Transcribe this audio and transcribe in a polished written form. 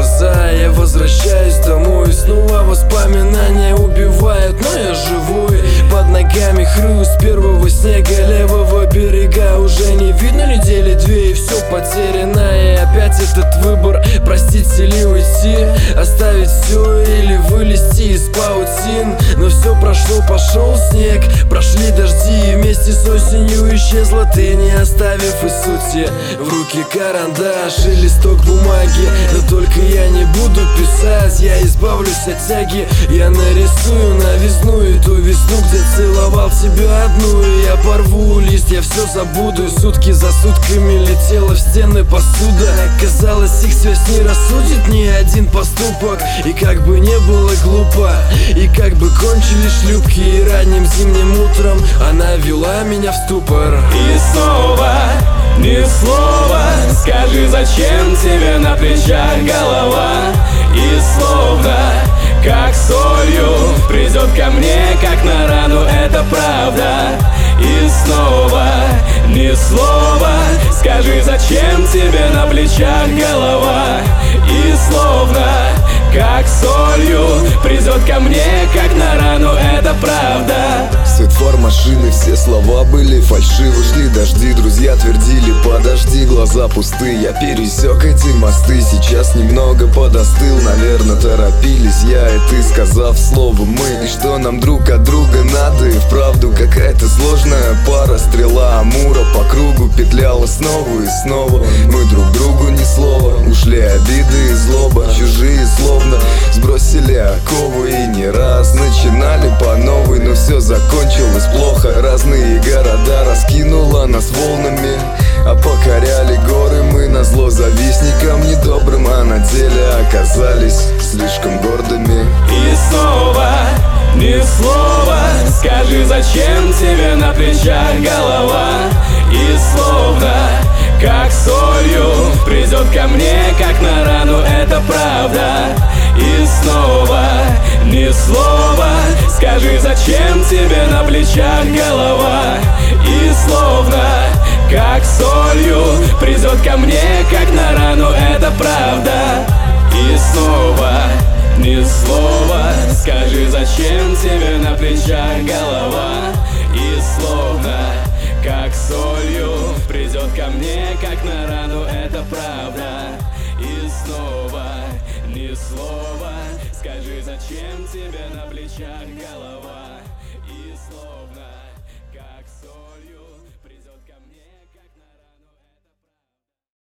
глаза. Я возвращаюсь домой, снова воспоминания убивают, но я живой. Под ногами хруст первого снега, левого берега уже не видно недели две, и все потеряно. И опять этот выбор, простить или уйти, оставить все или вылезти из паутин. Но все прошло, пошел снег, прошли дожди, и вместе с осенью исчезла ты, не оставив и сути. В руки карандаш и листок бумаги, но только я не буду писать, я избавлюсь от тяги. Я нарисую новизну, эту весну, где целовал тебя одну. И я порву лист, я все забуду, и сутки за сутками летела в стены посуда. Казалось, их связь не рассудит ни один поступок. И как бы не было глупо, и как бы кончились шлюпки, и ранним зимним утром она вела меня в ступор. И снова ни слова, скажи, зачем тебе на плечах голова? И словно как солью придет ко мне, как на рану, это правда. И снова ни слова, скажи, зачем тебе на плечах голова? И словно как солью придет ко мне, как на рану, это правда. Свет фар машины, все слова были фальшивы. Шли дожди, друзья твердили: подожди, глаза пусты. Я пересек эти мосты, сейчас немного подостыл. Наверное, торопились я и ты, сказав слово мы. И что нам друг от друга надо, и вправду какая-то сложная пара. Стрела Амура по кругу петляла снова и снова. Мы друг другу ни слова, ушли обиды и злоба. Чужие словно сбросили оковы, и не раз начинали по новой. Но все закончилось плохо, разные города раскинуло нас волнами, а покоряли горы мы назло завистникам недобрым, а на деле оказались слишком гордыми. И снова ни слова, скажи, зачем тебе на плечах голова? И словно как солью придет ко мне, как на рану, это правда. И снова ни слова, скажи, зачем тебе на плечах голова? И словно как солью придет ко мне, как на рану, это правда. И снова ни слова, скажи, зачем тебе на плечах голова? И словно как солью придет ко мне, как на рану, это правда. И снова ни слова, скажи, зачем тебе на плечах голова?